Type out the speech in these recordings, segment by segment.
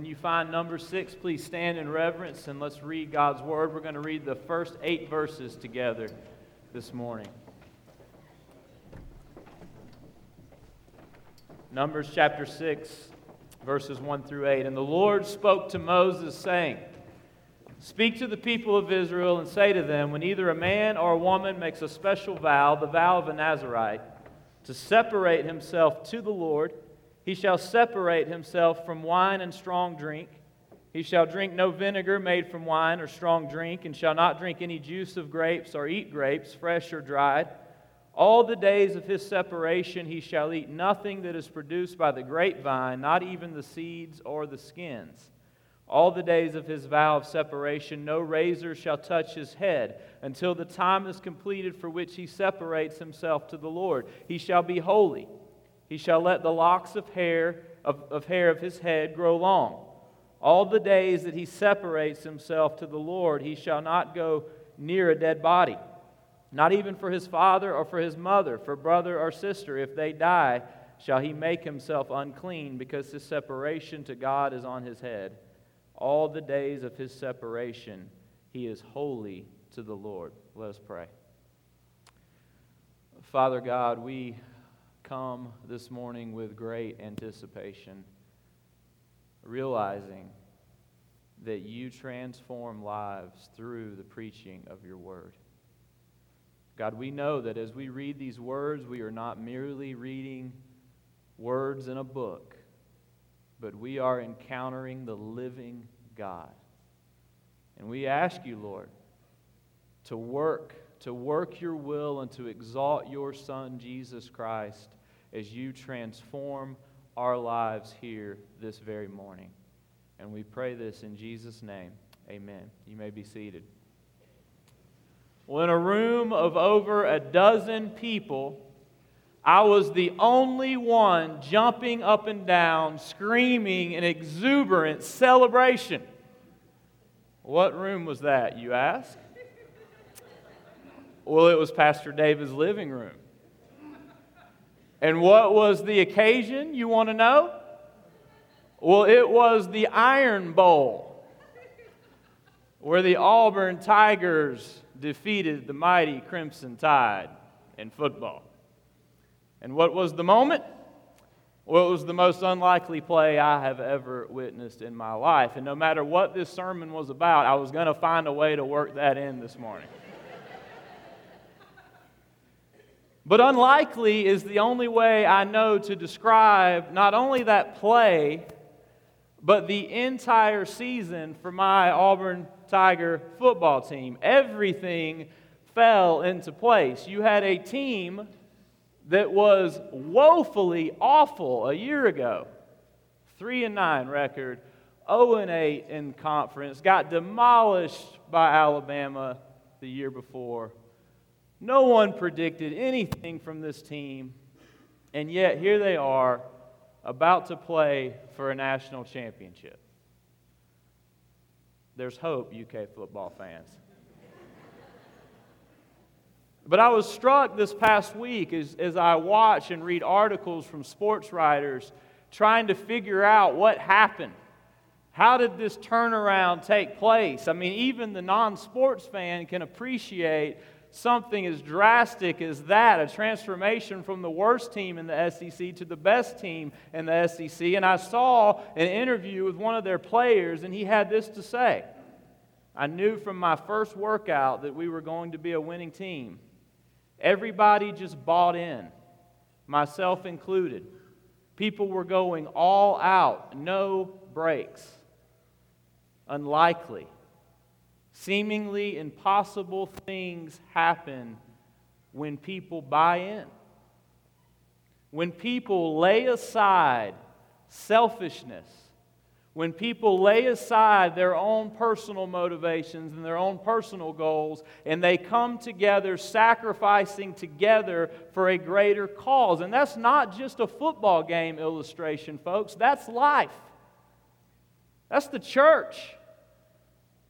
When you find number 6, please stand in reverence and let's read God's Word. We're going to read the first 8 verses together this morning. Numbers chapter 6, verses 1 through 8. And the Lord spoke to Moses, saying, "Speak to the people of Israel and say to them, when either a man or a woman makes a special vow, the vow of a Nazirite, to separate himself to the Lord, he shall separate himself from wine and strong drink. He shall drink no vinegar made from wine or strong drink, and shall not drink any juice of grapes or eat grapes, fresh or dried. All the days of his separation he shall eat nothing that is produced by the grapevine, not even the seeds or the skins. All the days of his vow of separation no razor shall touch his head, until the time is completed for which he separates himself to the Lord. He shall be holy. He shall let the locks of hair of his head grow long. All the days that he separates himself to the Lord, he shall not go near a dead body, not even for his father or for his mother, for brother or sister. If they die, shall he make himself unclean, because his separation to God is on his head. All the days of his separation he is holy to the Lord." Let us pray. Father God, we come this morning with great anticipation, realizing that you transform lives through the preaching of your word. God, we know that as we read these words, we are not merely reading words in a book, but we are encountering the living God. And we ask you, Lord, to work your will and to exalt your Son, Jesus Christ, as you transform our lives here this very morning. And we pray this in Jesus' name. Amen. You may be seated. Well, in a room of over a dozen people, I was the only one jumping up and down, screaming in exuberant celebration. What room was that, you ask? Well, it was Pastor David's living room. And what was the occasion, you want to know? Well, it was the Iron Bowl, where the Auburn Tigers defeated the mighty Crimson Tide in football. And what was the moment? Well, it was the most unlikely play I have ever witnessed in my life. And no matter what this sermon was about, I was going to find a way to work that in this morning. But unlikely is the only way I know to describe not only that play, but the entire season for my Auburn Tiger football team. Everything fell into place. You had a team that was woefully awful a year ago. 3-9 record, 0-8 in conference, got demolished by Alabama the year before. No one predicted anything from this team, and yet here they are about to play for a national championship. There's hope, UK football fans. But I was struck this past week as I watch and read articles from sports writers trying to figure out what happened. How did this turnaround take place? I mean, even the non-sports fan can appreciate something as drastic as that, a transformation from the worst team in the SEC to the best team in the SEC. And I saw an interview with one of their players, and he had this to say: "I knew from my first workout that we were going to be a winning team. Everybody just bought in, myself included. People were going all out, no breaks. Unlikely, seemingly impossible things happen when people buy in. When people lay aside selfishness, when people lay aside their own personal motivations and their own personal goals, and they come together, sacrificing together for a greater cause." And that's not just a football game illustration, folks. That's life. That's the church.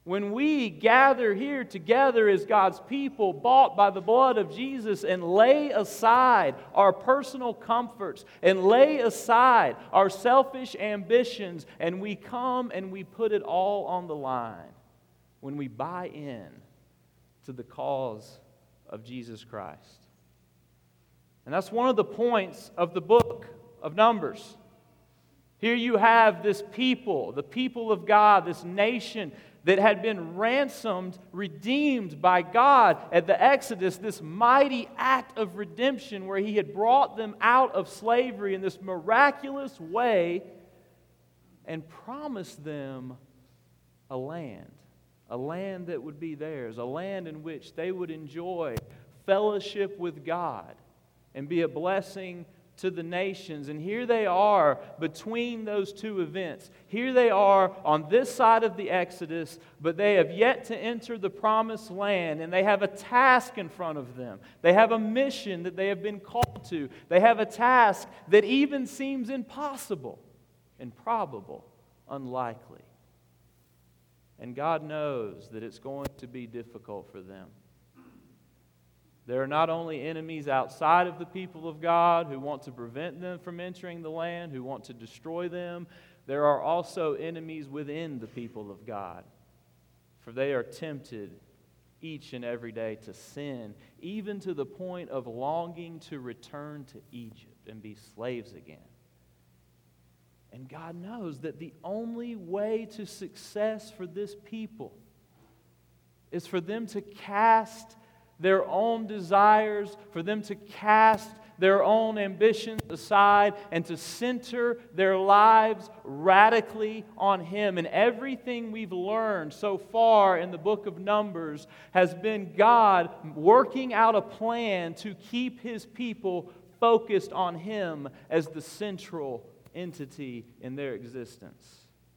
When we gather here together as God's people, bought by the blood of Jesus, and lay aside our personal comforts, and lay aside our selfish ambitions, and we come and we put it all on the line, when we buy in to the cause of Jesus Christ. And that's one of the points of the book of Numbers. Here you have this people, the people of God, this nation that had been ransomed, redeemed by God at the Exodus, this mighty act of redemption where He had brought them out of slavery in this miraculous way and promised them a land that would be theirs, a land in which they would enjoy fellowship with God and be a blessing to the nations. And here they are between those two events. Here they are on this side of the Exodus, but they have yet to enter the promised land, and they have a task in front of them. They have a mission that they have been called to. They have a task that even seems impossible, improbable, unlikely. And God knows that it's going to be difficult for them. There are not only enemies outside of the people of God who want to prevent them from entering the land, who want to destroy them. There are also enemies within the people of God. For they are tempted each and every day to sin, even to the point of longing to return to Egypt and be slaves again. And God knows that the only way to success for this people is for them to cast their own desires, for them to cast their own ambitions aside and to center their lives radically on Him. And everything we've learned so far in the book of Numbers has been God working out a plan to keep His people focused on Him as the central entity in their existence.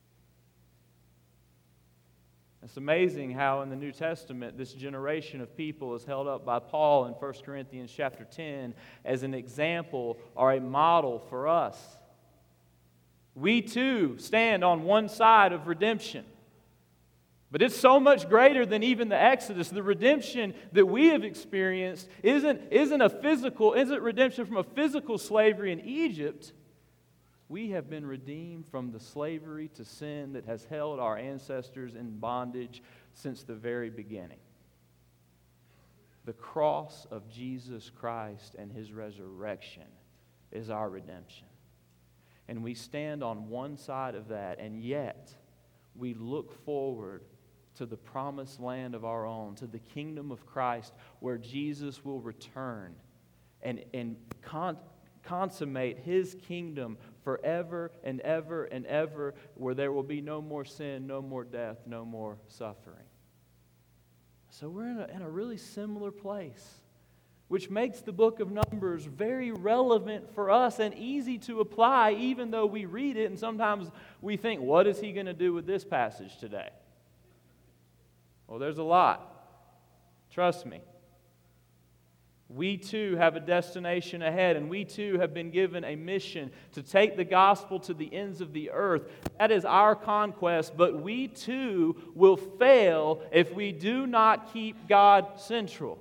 It's amazing how in the New Testament this generation of people is held up by Paul in 1 Corinthians chapter 10 as an example or a model for us. We too stand on one side of redemption. But it's so much greater than even the Exodus. The redemption that we have experienced isn't redemption from a physical slavery in Egypt. We have been redeemed from the slavery to sin that has held our ancestors in bondage since the very beginning. The cross of Jesus Christ and His resurrection is our redemption. And we stand on one side of that, and yet we look forward to the promised land of our own, to the kingdom of Christ, where Jesus will return and consummate His kingdom forever and ever and ever, where there will be no more sin, no more death, no more suffering. So we're in a really similar place, which makes the book of Numbers very relevant for us and easy to apply, even though we read it and sometimes we think, what is he going to do with this passage today? Well, there's a lot. Trust me. We too have a destination ahead, and we too have been given a mission to take the gospel to the ends of the earth. That is our conquest, but we too will fail if we do not keep God central.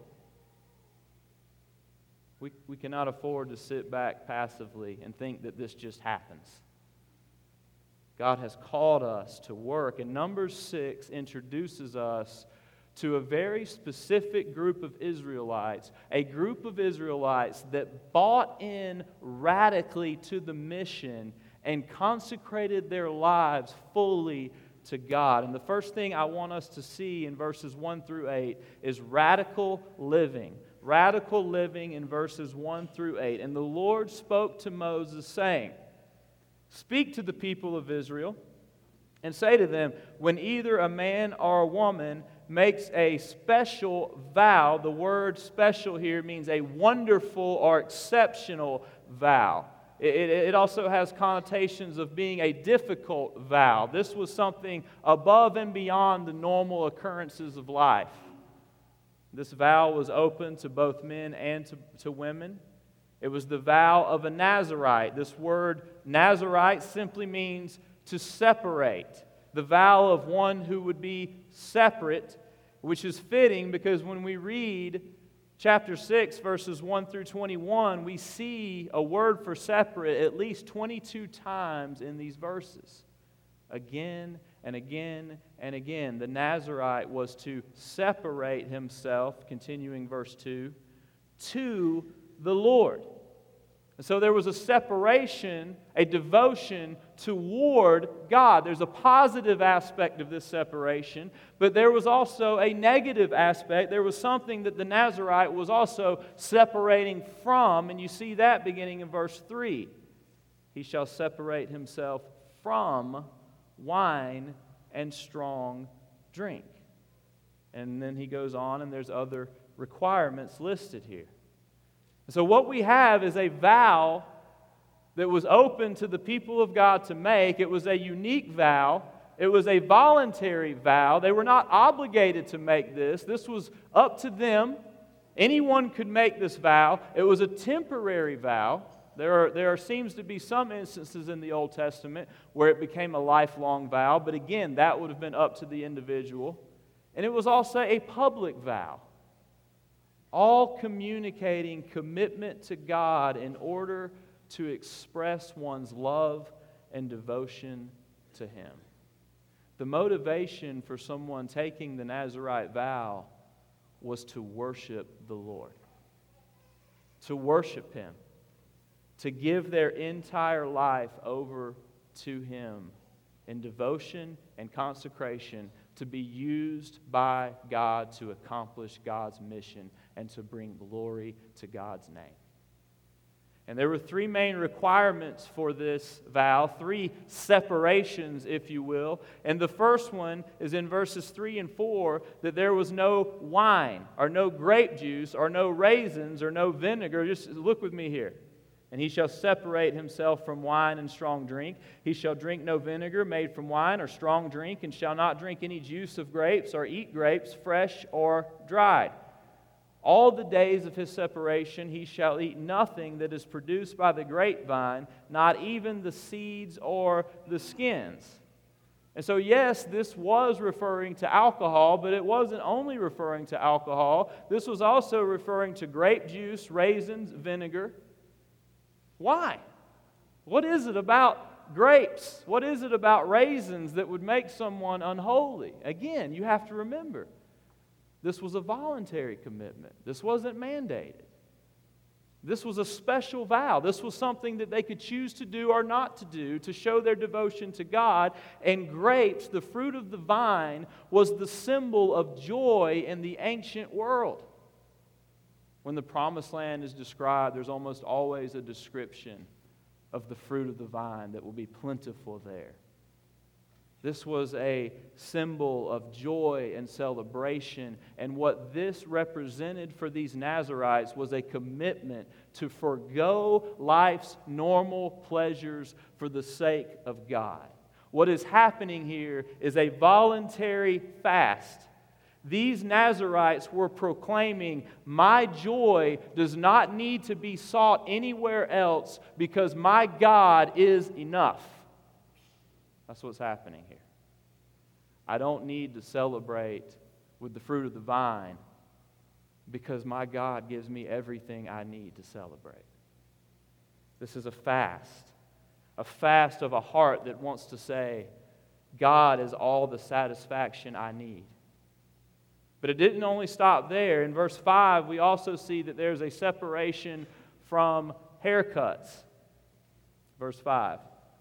We cannot afford to sit back passively and think that this just happens. God has called us to work, and Numbers 6 introduces us to a very specific group of Israelites, a group of Israelites that bought in radically to the mission and consecrated their lives fully to God. And the first thing I want us to see in verses 1 through 8 is radical living. Radical living in verses 1 through 8. And the Lord spoke to Moses, saying, "Speak to the people of Israel and say to them, when either a man or a woman makes a special vow," the word special here means a wonderful or exceptional vow. It also has connotations of being a difficult vow. This was something above and beyond the normal occurrences of life. This vow was open to both men and to women. It was the vow of a Nazirite. This word Nazirite simply means to separate, the vow of one who would be separate, which is fitting because when we read chapter 6, verses 1 through 21, we see a word for separate at least 22 times in these verses. Again and again and again, the Nazirite was to separate himself, continuing verse 2, to the Lord. And so there was a separation, a devotion toward God. There's a positive aspect of this separation, but there was also a negative aspect. There was something that the Nazirite was also separating from, and you see that beginning in verse 3. He shall separate himself from wine and strong drink. And then he goes on, and there's other requirements listed here. So what we have is a vow that was open to the people of God to make. It was a unique vow. It was a voluntary vow. They were not obligated to make this. This was up to them. Anyone could make this vow. It was a temporary vow. There seems to be some instances in the Old Testament where it became a lifelong vow, but again, that would have been up to the individual. And it was also a public vow, all communicating commitment to God in order to express one's love and devotion to Him. The motivation for someone taking the Nazirite vow was to worship the Lord, to worship Him, to give their entire life over to Him in devotion and consecration, to be used by God to accomplish God's mission and to bring glory to God's name. And there were three main requirements for this vow, three separations, if you will. And the first one is in verses 3 and 4, that there was no wine or no grape juice or no raisins or no vinegar. Just look with me here. And he shall separate himself from wine and strong drink. He shall drink no vinegar made from wine or strong drink, and shall not drink any juice of grapes or eat grapes, fresh or dried. All the days of his separation he shall eat nothing that is produced by the grapevine, not even the seeds or the skins. And so, yes, this was referring to alcohol, but it wasn't only referring to alcohol. This was also referring to grape juice, raisins, vinegar. Why? What is it about grapes? What is it about raisins that would make someone unholy? Again, you have to remember, this was a voluntary commitment. This wasn't mandated. This was a special vow. This was something that they could choose to do or not to do to show their devotion to God. And grapes, the fruit of the vine, was the symbol of joy in the ancient world. When the promised land is described, there's almost always a description of the fruit of the vine that will be plentiful there. This was a symbol of joy and celebration, and what this represented for these Nazirites was a commitment to forego life's normal pleasures for the sake of God. What is happening here is a voluntary fast. These Nazirites were proclaiming, my joy does not need to be sought anywhere else because my God is enough. That's what's happening here. I don't need to celebrate with the fruit of the vine because my God gives me everything I need to celebrate. This is a fast of a heart that wants to say, God is all the satisfaction I need. But it didn't only stop there. In verse 5, we also see that there's a separation from haircuts. Verse 5.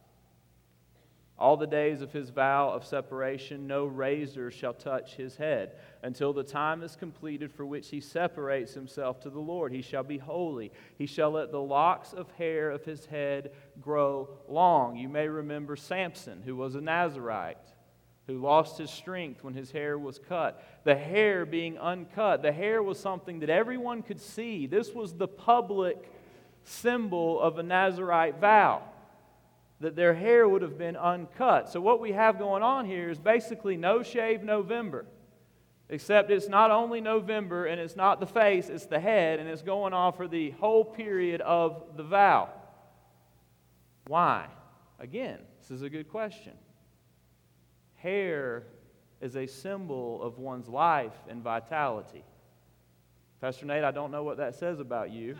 All the days of his vow of separation, no razor shall touch his head, until the time is completed for which he separates himself to the Lord. He shall be holy. He shall let the locks of hair of his head grow long. You may remember Samson, who was a Nazirite, who lost his strength when his hair was cut. The hair being uncut. The hair was something that everyone could see. This was the public symbol of a Nazirite vow, that their hair would have been uncut. So what we have going on here is basically no shave November. Except it's not only November, and it's not the face, it's the head, and it's going on for the whole period of the vow. Why? Again, this is a good question. hair is a symbol of one's life and vitality. Pastor Nate, I don't know what that says about you.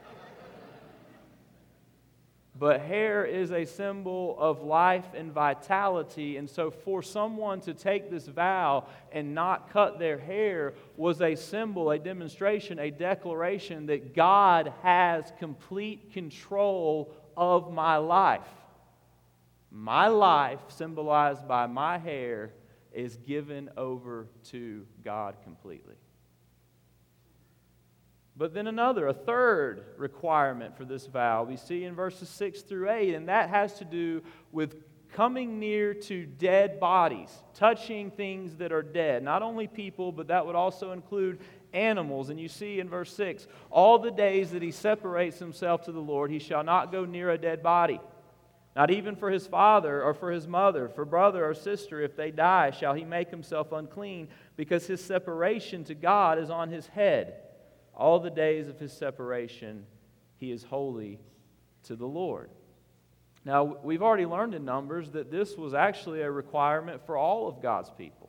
But hair is a symbol of life and vitality, and so for someone to take this vow and not cut their hair was a symbol, a demonstration, a declaration that God has complete control of my life. My life, symbolized by my hair, is given over to God completely. But then a third requirement for this vow we see in verses 6 through 8, and that has to do with coming near to dead bodies, touching things that are dead. Not only people, but that would also include animals. And you see in verse 6, all the days that he separates himself to the Lord, he shall not go near a dead body. Not even for his father or for his mother, for brother or sister, if they die, shall he make himself unclean, because his separation to God is on his head. All the days of his separation, he is holy to the Lord. Now, we've already learned in Numbers that this was actually a requirement for all of God's people.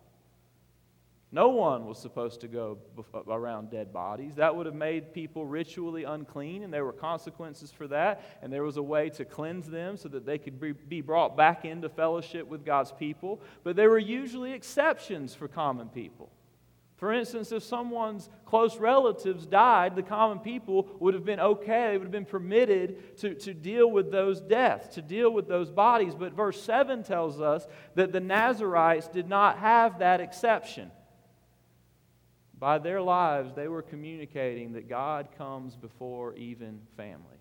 No one was supposed to go around dead bodies. That would have made people ritually unclean, and there were consequences for that, and there was a way to cleanse them so that they could be brought back into fellowship with God's people. But there were usually exceptions for common people. For instance, if someone's close relatives died, the common people would have been okay. They would have been permitted to deal with those deaths, to deal with those bodies. But verse 7 tells us that the Nazarites did not have that exception. By their lives, they were communicating that God comes before even family.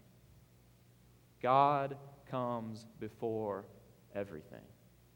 God comes before everything.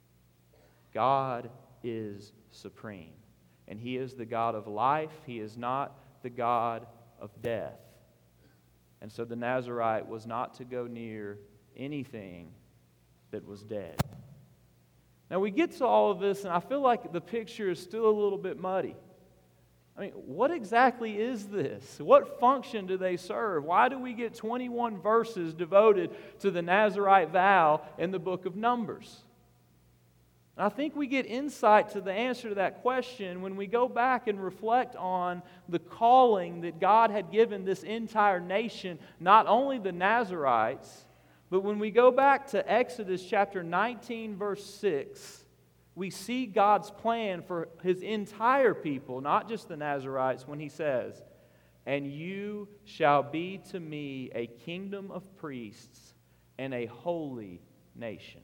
God is supreme. And He is the God of life. He is not the God of death. And so the Nazarite was not to go near anything that was dead. Now we get to all of this, and I feel like the picture is still a little bit muddy. I mean, what exactly is this? What function do they serve? Why do we get 21 verses devoted to the Nazarite vow in the book of Numbers? And I think we get insight to the answer to that question when we go back and reflect on the calling that God had given this entire nation, not only the Nazarites, but when we go back to Exodus chapter 19, verse 6, we see God's plan for His entire people, not just the Nazarites, when He says, "And you shall be to me a kingdom of priests and a holy nation."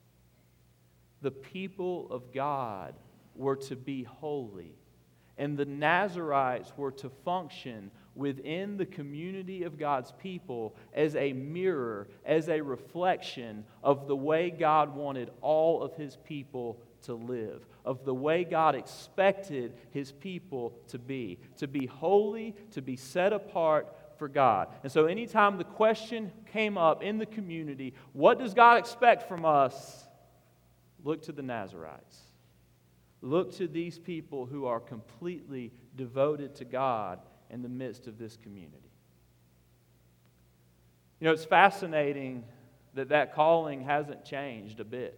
The people of God were to be holy, and the Nazarites were to function within the community of God's people as a mirror, as a reflection of the way God wanted all of His people to live, of the way God expected His people to be holy, to be set apart for God. And so anytime the question came up in the community, what does God expect from us? Look to the Nazarites. Look to these people who are completely devoted to God in the midst of this community. You know, it's fascinating that calling hasn't changed a bit.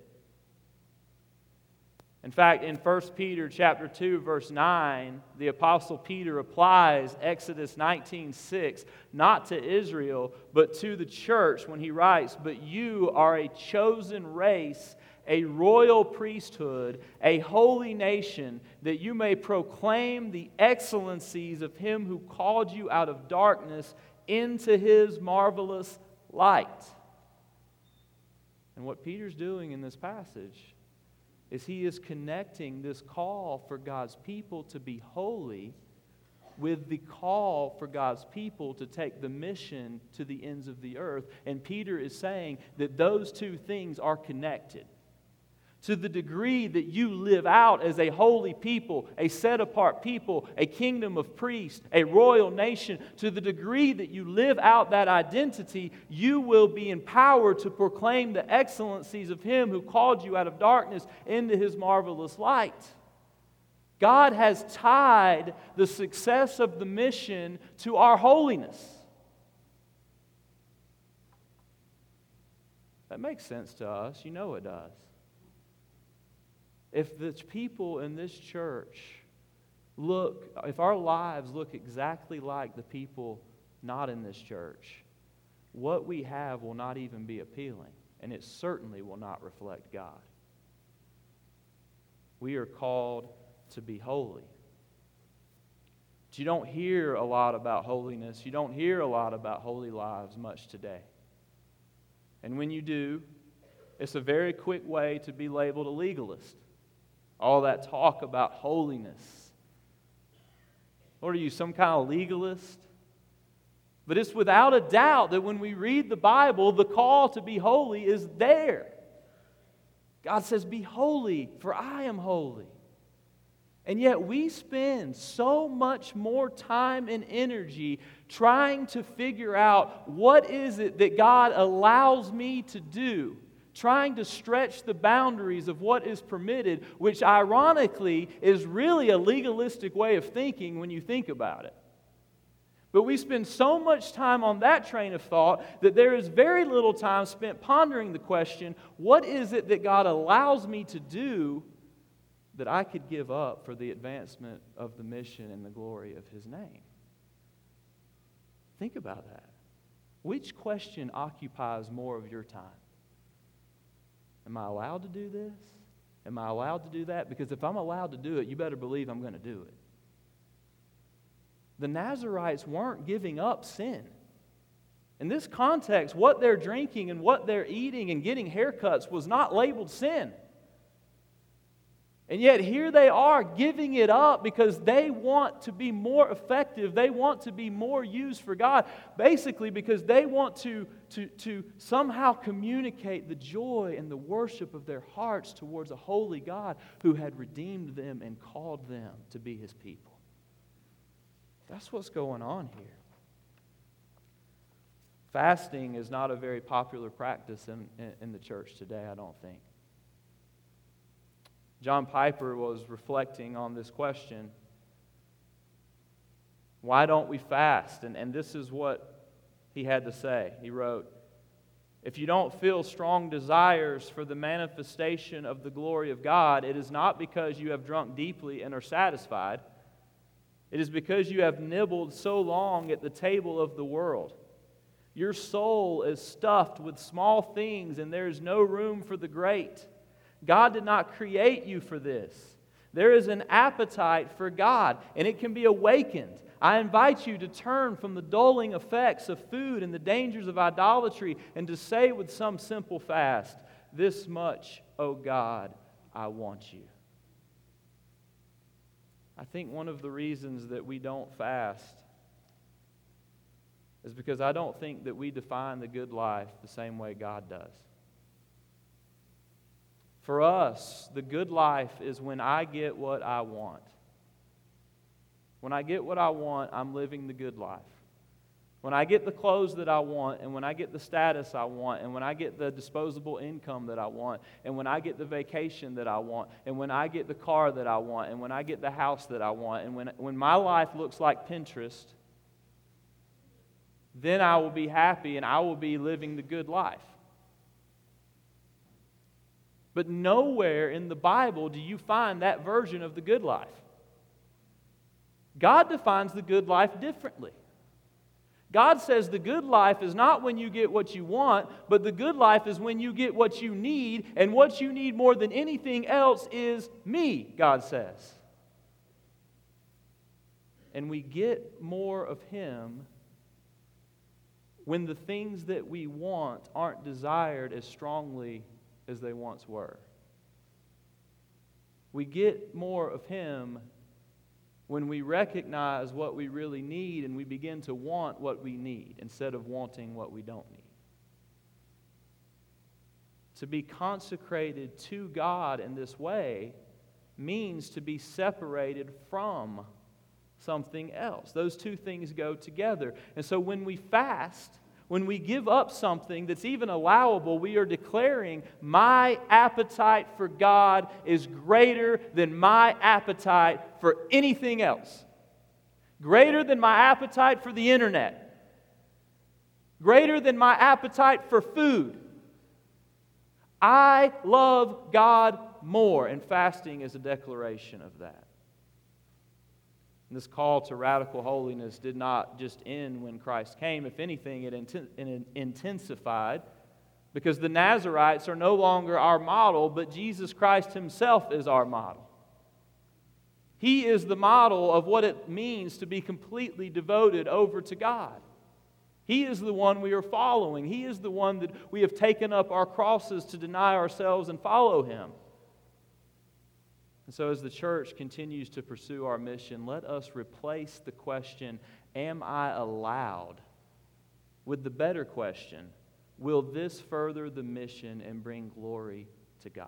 In fact, in 1 Peter chapter 2, verse 9, the Apostle Peter applies Exodus 19:6 not to Israel, but to the church when he writes, "But you are a chosen race, a royal priesthood, a holy nation, that you may proclaim the excellencies of Him who called you out of darkness into His marvelous light." And what Peter's doing in this passage is he is connecting this call for God's people to be holy with the call for God's people to take the mission to the ends of the earth. And Peter is saying that those two things are connected. To the degree that you live out as a holy people, a set-apart people, a kingdom of priests, a royal nation, to the degree that you live out that identity, you will be empowered to proclaim the excellencies of Him who called you out of darkness into His marvelous light. God has tied the success of the mission to our holiness. That makes sense to us. You know it does. if the people in this church if our lives look exactly like the people not in this church, what we have will not even be appealing, and it certainly will not reflect God. We are called to be holy. But you don't hear a lot about holiness. You don't hear a lot about holy lives much today. And when you do, it's a very quick way to be labeled a legalist. All that talk about holiness. What are you, some kind of legalist? But it's without a doubt that when we read the Bible, the call to be holy is there. God says, "Be holy, for I am holy." And yet we spend so much more time and energy trying to figure out what is it that God allows me to do, trying to stretch the boundaries of what is permitted, which ironically is really a legalistic way of thinking when you think about it. But we spend so much time on that train of thought that there is very little time spent pondering the question, what is it that God allows me to do that I could give up for the advancement of the mission and the glory of His name? Think about that. Which question occupies more of your time? Am I allowed to do this? Am I allowed to do that? Because if I'm allowed to do it, you better believe I'm going to do it. The Nazarites weren't giving up sin. In this context, what they're drinking and what they're eating and getting haircuts was not labeled sin. And yet here they are giving it up because they want to be more effective. They want to be more used for God. Basically because they want to somehow communicate the joy and the worship of their hearts towards a holy God who had redeemed them and called them to be His people. That's what's going on here. Fasting is not a very popular practice in the church today, I don't think. John Piper was reflecting on this question. Why don't we fast? And this is what he had to say. He wrote, "If you don't feel strong desires for the manifestation of the glory of God, it is not because you have drunk deeply and are satisfied. It is because you have nibbled so long at the table of the world. Your soul is stuffed with small things, and there is no room for the great. God did not create you for this. There is an appetite for God, and it can be awakened. I invite you to turn from the dulling effects of food and the dangers of idolatry and to say with some simple fast, 'This much, O God, I want you.'" I think one of the reasons that we don't fast is because I don't think that we define the good life the same way God does. For us, the good life is when I get what I want. When I get what I want, I'm living the good life. When I get the clothes that I want, and when I get the status I want, and when I get the disposable income that I want, and when I get the vacation that I want, and when I get the car that I want, and when I get the house that I want, and when my life looks like Pinterest, then I will be happy and I will be living the good life. But nowhere in the Bible do you find that version of the good life. God defines the good life differently. God says the good life is not when you get what you want, but the good life is when you get what you need, and what you need more than anything else is me, God says. And we get more of Him when the things that we want aren't desired as strongly as they once were. We get more of Him when we recognize what we really need and we begin to want what we need instead of wanting what we don't need. To be consecrated to God in this way means to be separated from something else. Those two things go together. And so when we fast, when we give up something that's even allowable, we are declaring, my appetite for God is greater than my appetite for anything else. Greater than my appetite for the internet. Greater than my appetite for food. I love God more, and fasting is a declaration of that. And this call to radical holiness did not just end when Christ came. If anything, it intensified, because the Nazarites are no longer our model, but Jesus Christ Himself is our model. He is the model of what it means to be completely devoted over to God. He is the one we are following. He is the one that we have taken up our crosses to deny ourselves and follow Him. And so as the church continues to pursue our mission, let us replace the question, am I allowed, with the better question, will this further the mission and bring glory to God?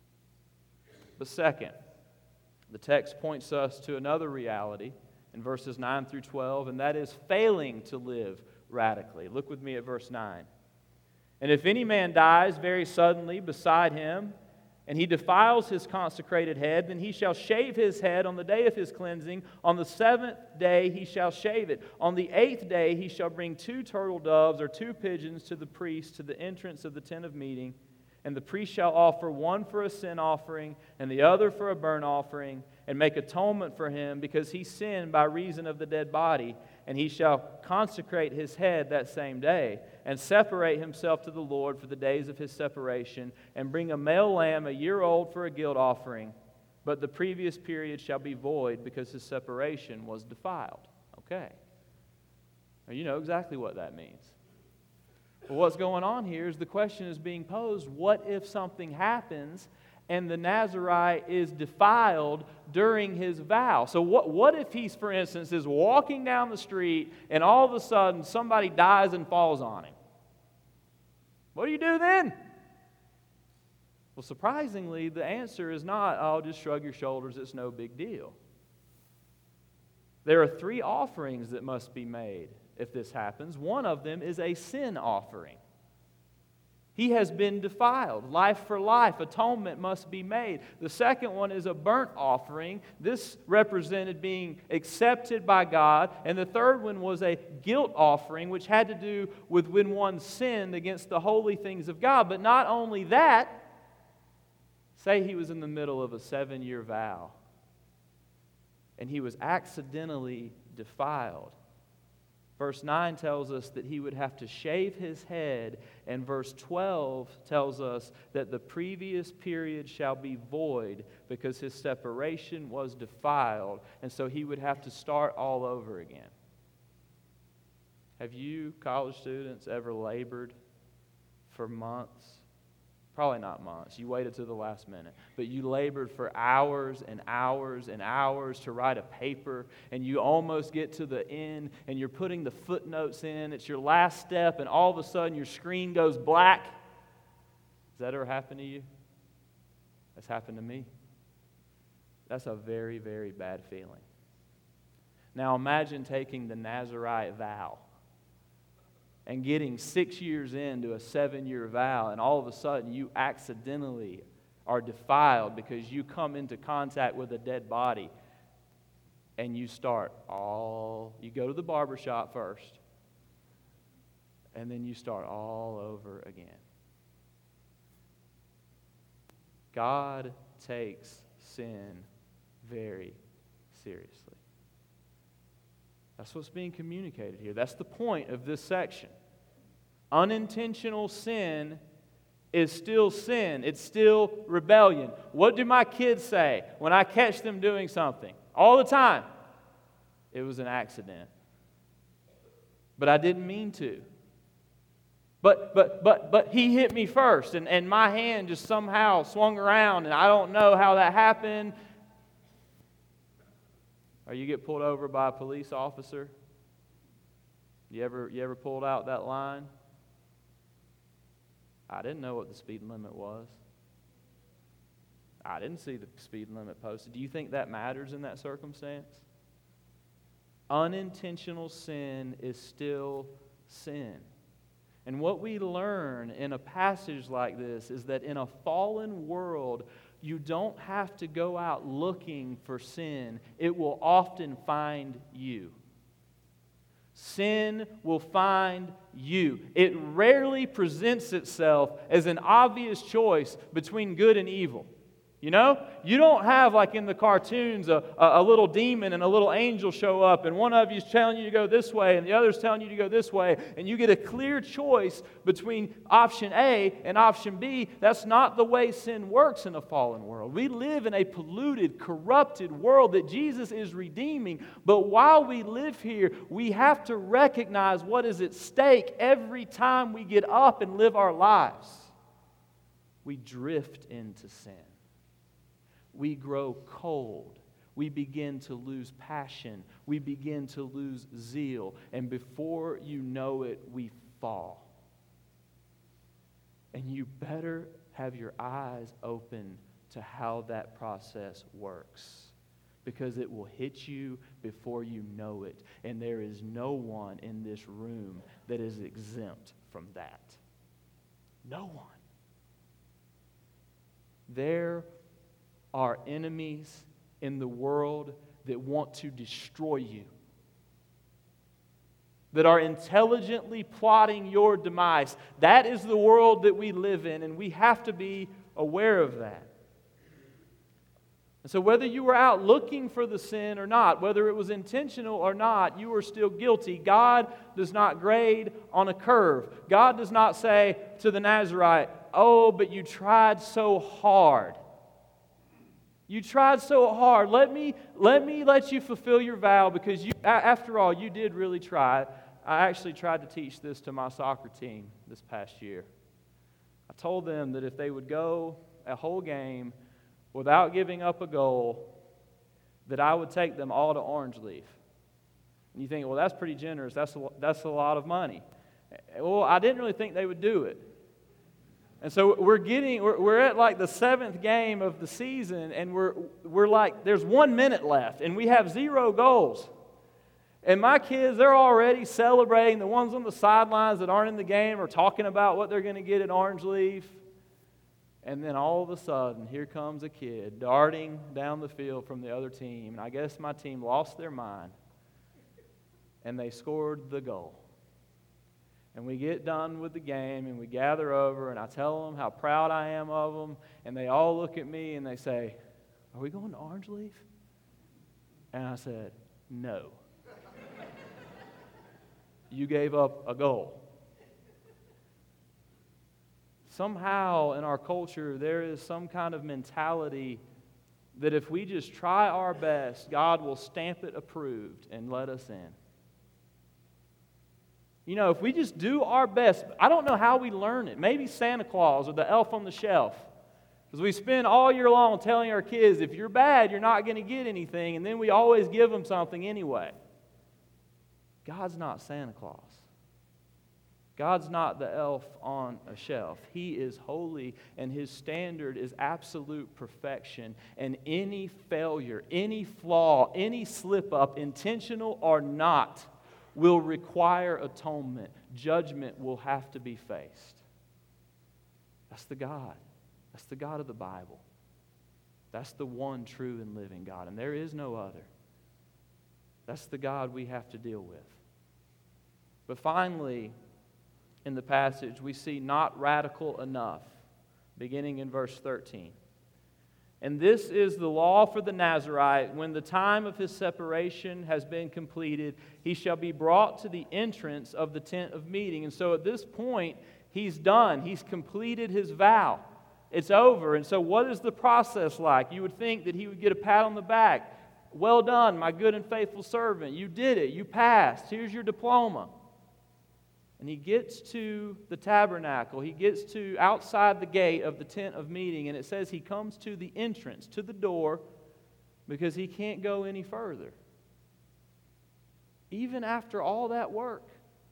But second, the text points us to another reality in verses 9 through 12, and that is failing to live radically. Look with me at verse 9. And if any man dies very suddenly beside him, and he defiles his consecrated head, then he shall shave his head on the day of his cleansing. On the 7th day he shall shave it. On the 8th day he shall bring 2 turtle doves or 2 pigeons to the priest to the entrance of the tent of meeting. And the priest shall offer one for a sin offering and the other for a burnt offering, and make atonement for him, because he sinned by reason of the dead body. And he shall consecrate his head that same day, and separate himself to the Lord for the days of his separation, and bring a male lamb a year old for a guilt offering. But the previous period shall be void, because his separation was defiled. Okay. Now, you know exactly what that means. Well, what's going on here is the question is being posed, what if something happens and the Nazarite is defiled during his vow? So what if he, for instance, is walking down the street and all of a sudden somebody dies and falls on him? What do you do then? Well, surprisingly, the answer is not, oh, just shrug your shoulders, it's no big deal. There are 3 offerings that must be made if this happens. One of them is a sin offering. He has been defiled. Life for life. Atonement must be made. The second one is a burnt offering. This represented being accepted by God. And the third one was a guilt offering, which had to do with when one sinned against the holy things of God. But not only that, say he was in the middle of a 7-year vow and he was accidentally defiled. Verse 9 tells us that he would have to shave his head, and verse 12 tells us that the previous period shall be void because his separation was defiled, and so he would have to start all over again. Have you, college students, ever labored for months? Probably not months. You waited to the last minute. But you labored for hours and hours and hours to write a paper, and you almost get to the end, and you're putting the footnotes in. It's your last step, and all of a sudden your screen goes black. Has that ever happened to you? That's happened to me. That's a very, very bad feeling. Now imagine taking the Nazarite vow and getting 6 years into a 7-year vow, and all of a sudden you accidentally are defiled because you come into contact with a dead body, and you go to the barbershop first, and then you start all over again. God takes sin very seriously. That's what's being communicated here. That's the point of this section. Unintentional sin is still sin. It's still rebellion. What do my kids say when I catch them doing something? All the time. It was an accident. But I didn't mean to. But he hit me first, and my hand just somehow swung around, and I don't know how that happened. Or you get pulled over by a police officer. You ever pulled out that line? I didn't know what the speed limit was. I didn't see the speed limit posted. Do you think that matters in that circumstance? Unintentional sin is still sin. And what we learn in a passage like this is that in a fallen world, you don't have to go out looking for sin. It will often find you. Sin will find you. It rarely presents itself as an obvious choice between good and evil. You know? You don't have, like in the cartoons, a little demon and a little angel show up, and one of you is telling you to go this way, and the other is telling you to go this way, and you get a clear choice between option A and option B. That's not the way sin works in a fallen world. We live in a polluted, corrupted world that Jesus is redeeming, but while we live here, we have to recognize what is at stake every time we get up and live our lives. We drift into sin. We grow cold. We begin to lose passion. We begin to lose zeal. And before you know it, we fall. And you better have your eyes open to how that process works, because it will hit you before you know it. And there is no one in this room that is exempt from that. No one. There are enemies in the world that want to destroy you, that are intelligently plotting your demise. That is the world that we live in, and we have to be aware of that. And so whether you were out looking for the sin or not, whether it was intentional or not, you are still guilty. God does not grade on a curve. God does not say to the Nazirite, "Oh, but you tried so hard. You tried so hard. Let me let you fulfill your vow, because you, after all, you did really try." I actually tried to teach this to my soccer team this past year. I told them that if they would go a whole game without giving up a goal, that I would take them all to Orange Leaf. And you think, well, that's pretty generous. That's a lot of money. Well, I didn't really think they would do it. And so we're at like the 7th game of the season, and we're like, there's 1 minute left, and we have 0 goals. And my kids, they're already celebrating. The ones on the sidelines that aren't in the game are talking about what they're going to get at Orange Leaf. And then all of a sudden, here comes a kid darting down the field from the other team. And I guess my team lost their mind, and they scored the goal. And we get done with the game, and we gather over, and I tell them how proud I am of them, and they all look at me, and they say, "Are we going to Orange Leaf?" And I said, "No. You gave up a goal." Somehow in our culture, there is some kind of mentality that if we just try our best, God will stamp it approved and let us in. You know, if we just do our best, I don't know how we learn it. Maybe Santa Claus or the elf on the shelf. Because we spend all year long telling our kids, if you're bad, you're not going to get anything, and then we always give them something anyway. God's not Santa Claus. God's not the elf on a shelf. He is holy, and His standard is absolute perfection. And any failure, any flaw, any slip-up, intentional or not, will require atonement. Judgment will have to be faced. That's the God. That's the God of the Bible. That's the one true and living God, and there is no other. That's the God we have to deal with. But finally, in the passage, we see not radical enough, beginning in verse 13. "And this is the law for the Nazirite. When the time of his separation has been completed, he shall be brought to the entrance of the tent of meeting." And so at this point, he's done. He's completed his vow. It's over. And so what is the process like? You would think that he would get a pat on the back. "Well done, my good and faithful servant. You did it. You passed. Here's your diploma." And he gets to the tabernacle. He gets to outside the gate of the tent of meeting. And it says he comes to the entrance, to the door, because he can't go any further. Even after all that work,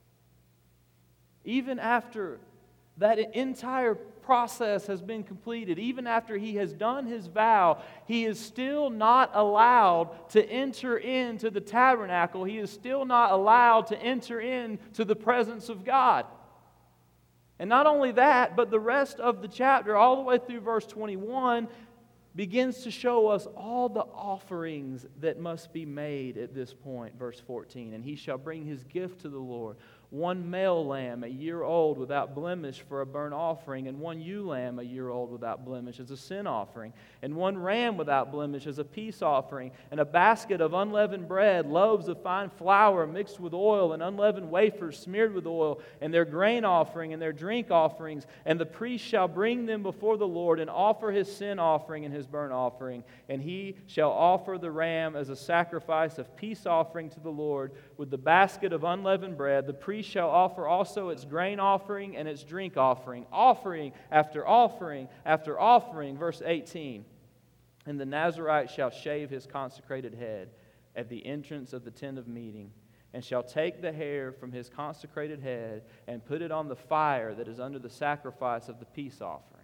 even after that entire process has been completed, even after he has done his vow, he is still not allowed to enter into the tabernacle. He is still not allowed to enter into the presence of God. And not only that, but the rest of the chapter, all the way through verse 21, begins to show us all the offerings that must be made at this point. Verse 14, "And he shall bring his gift to the Lord one male lamb, a year old without blemish for a burnt offering, and one ewe lamb, a year old without blemish as a sin offering, and one ram without blemish as a peace offering, and a basket of unleavened bread, loaves of fine flour mixed with oil, and unleavened wafers smeared with oil, and their grain offering and their drink offerings. And the priest shall bring them before the Lord and offer his sin offering and his burnt offering. And he shall offer the ram as a sacrifice of peace offering to the Lord with the basket of unleavened bread. The priest shall offer also its grain offering and its drink offering, offering after offering after offering. Verse 18, and the Nazirite shall shave his consecrated head at the entrance of the tent of meeting, and shall take the hair from his consecrated head and put it on the fire that is under the sacrifice of the peace offering.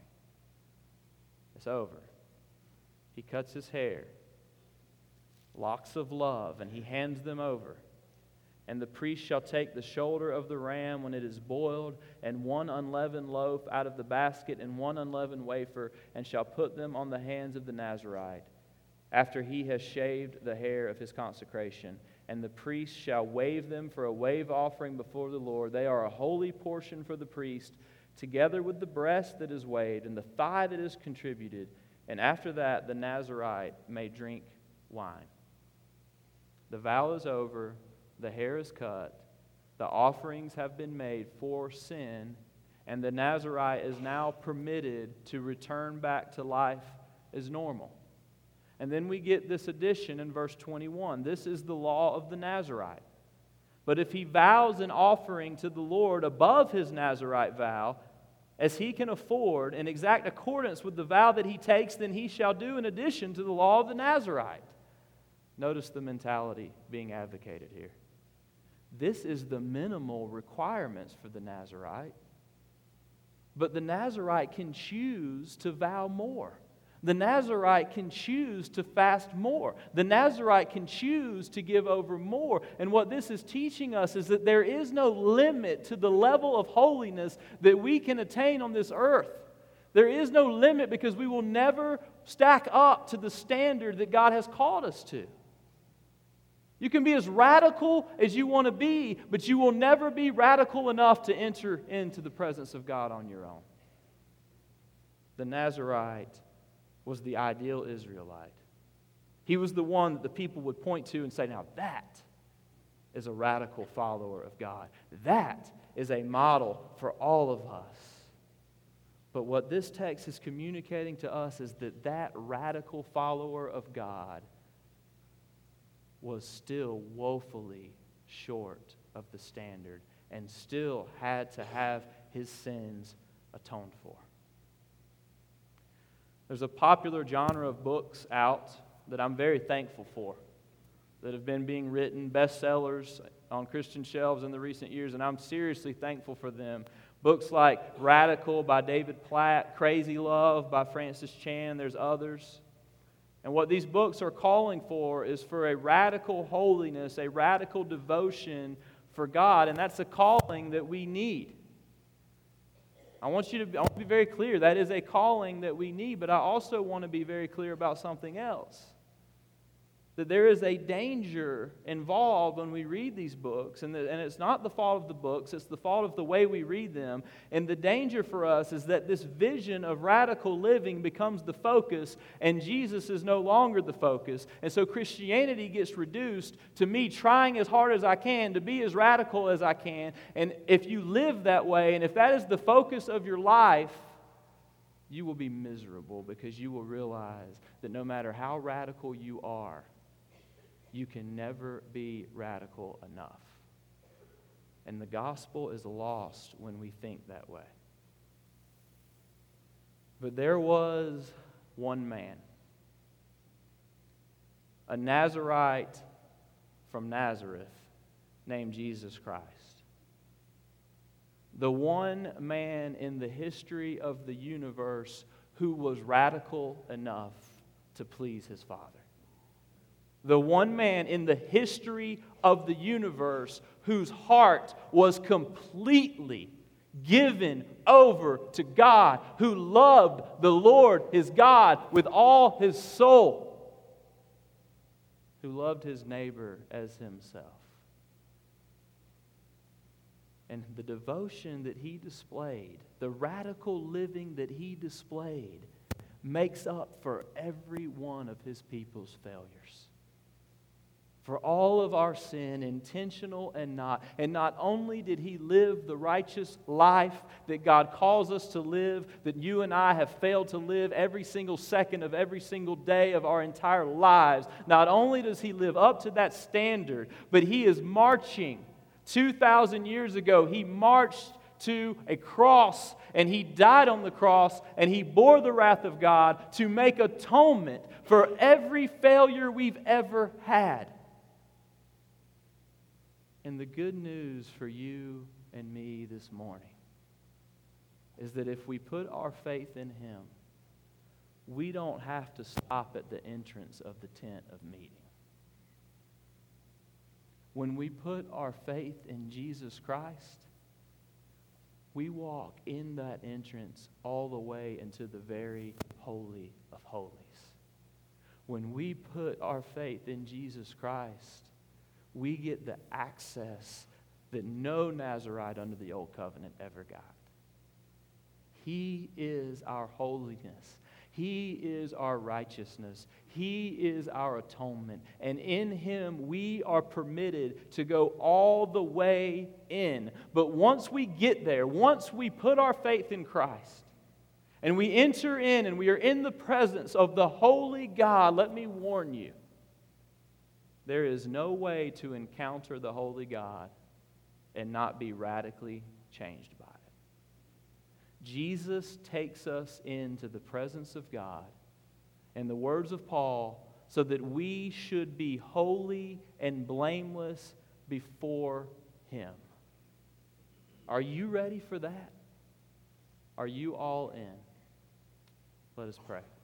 It's over. He cuts his hair, locks of love, and he hands them over. And the priest shall take the shoulder of the ram when it is boiled, and one unleavened loaf out of the basket, and one unleavened wafer, and shall put them on the hands of the Nazirite, after he has shaved the hair of his consecration. And the priest shall wave them for a wave offering before the Lord. They are a holy portion for the priest, together with the breast that is waved, and the thigh that is contributed. And after that, the Nazirite may drink wine. The vow is over. The hair is cut, the offerings have been made for sin, and the Nazirite is now permitted to return back to life as normal. And then we get this addition in verse 21. This is the law of the Nazirite. But if he vows an offering to the Lord above his Nazirite vow, as he can afford, in exact accordance with the vow that he takes, then he shall do in addition to the law of the Nazirite. Notice the mentality being advocated here. This is the minimal requirements for the Nazirite. But the Nazirite can choose to vow more. The Nazirite can choose to fast more. The Nazirite can choose to give over more. And what this is teaching us is that there is no limit to the level of holiness that we can attain on this earth. There is no limit because we will never stack up to the standard that God has called us to. You can be as radical as you want to be, but you will never be radical enough to enter into the presence of God on your own. The Nazirite was the ideal Israelite. He was the one that the people would point to and say, now that is a radical follower of God. That is a model for all of us. But what this text is communicating to us is that that radical follower of God was still woefully short of the standard and still had to have his sins atoned for. There's a popular genre of books out that I'm very thankful for that have been being written, bestsellers on Christian shelves in the recent years, and I'm seriously thankful for them. Books like Radical by David Platt, Crazy Love by Francis Chan, there's others. And what these books are calling for is for a radical holiness, a radical devotion for God, and that's a calling that we need. I want to be very clear, that is a calling that we need, but I also want to be very clear about something else. That there is a danger involved when we read these books, and it's not the fault of the books, it's the fault of the way we read them. And the danger for us is that this vision of radical living becomes the focus, and Jesus is no longer the focus. And so Christianity gets reduced to me trying as hard as I can to be as radical as I can. And if you live that way, and if that is the focus of your life, you will be miserable because you will realize that no matter how radical you are, you can never be radical enough. And the gospel is lost when we think that way. But there was one man, a Nazirite from Nazareth named Jesus Christ. The one man in the history of the universe who was radical enough to please his Father. The one man in the history of the universe whose heart was completely given over to God, who loved the Lord his God with all his soul, who loved his neighbor as himself. And the devotion that he displayed, the radical living that he displayed, makes up for every one of his people's failures. For all of our sin, intentional and not. And not only did he live the righteous life that God calls us to live, that you and I have failed to live every single second of every single day of our entire lives, not only does he live up to that standard, but he is marching. 2,000 years ago, he marched to a cross, and he died on the cross, and he bore the wrath of God to make atonement for every failure we've ever had. And the good news for you and me this morning is that if we put our faith in him, we don't have to stop at the entrance of the tent of meeting. When we put our faith in Jesus Christ, we walk in that entrance all the way into the very holy of holies. When we put our faith in Jesus Christ, we get the access that no Nazirite under the old covenant ever got. He is our holiness. He is our righteousness. He is our atonement. And in him we are permitted to go all the way in. But once we get there, once we put our faith in Christ, and we enter in and we are in the presence of the holy God, let me warn you, there is no way to encounter the holy God and not be radically changed by it. Jesus takes us into the presence of God, in the words of Paul, so that we should be holy and blameless before him. Are you ready for that? Are you all in? Let us pray.